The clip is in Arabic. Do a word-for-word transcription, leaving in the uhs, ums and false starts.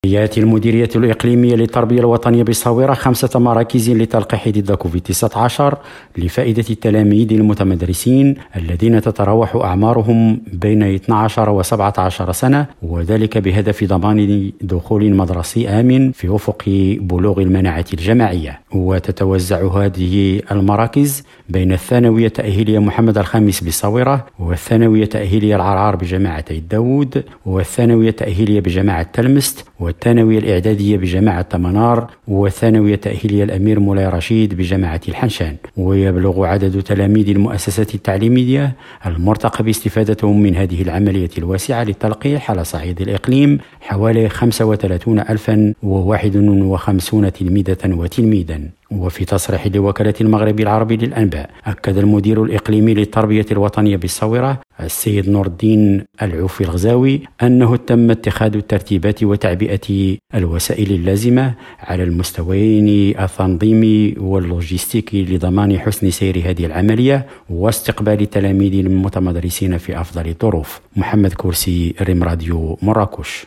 يأتي المديرية الإقليمية للتربية الوطنية بالصاورة خمسة مراكز للتلقيح ضد كوفيد تسعة عشر لفائدة التلاميذ المتمدرسين الذين تتراوح أعمارهم بين اثني عشر و سبعة عشر سنة، وذلك بهدف ضمان دخول مدرسي آمن في أفق بلوغ المناعة الجماعية. وتتوزع هذه المراكز بين الثانوية التأهيلية محمد الخامس بالصاورة، والثانوية التأهيلية العرعار بجماعة داود، والثانوية التأهيلية بجماعة تلمست، والثانوية الإعدادية بجامعة تمنار، والثانوية التأهيلية الأمير مولاي رشيد بجامعة الحنشان. ويبلغ عدد تلاميذ المؤسسات التعليمية المرتقى باستفادتهم من هذه العملية الواسعة للتلقيح على صعيد الإقليم حوالي خمسة وثلاثين ألفا وواحد وخمسين تلميذة وتلميذا. وفي تصريح لوكالة المغرب العربي للأنباء، أكد المدير الإقليمي للتربية الوطنية بالصاورة السيد نور الدين العوفي الغزاوي أنه تم اتخاذ الترتيبات وتعبئة الوسائل اللازمة على المستويين التنظيمي واللوجستيكي لضمان حسن سير هذه العملية واستقبال التلاميذ المتمدرسين في أفضل الظروف. محمد كورسي، ريم راديو، مراكش.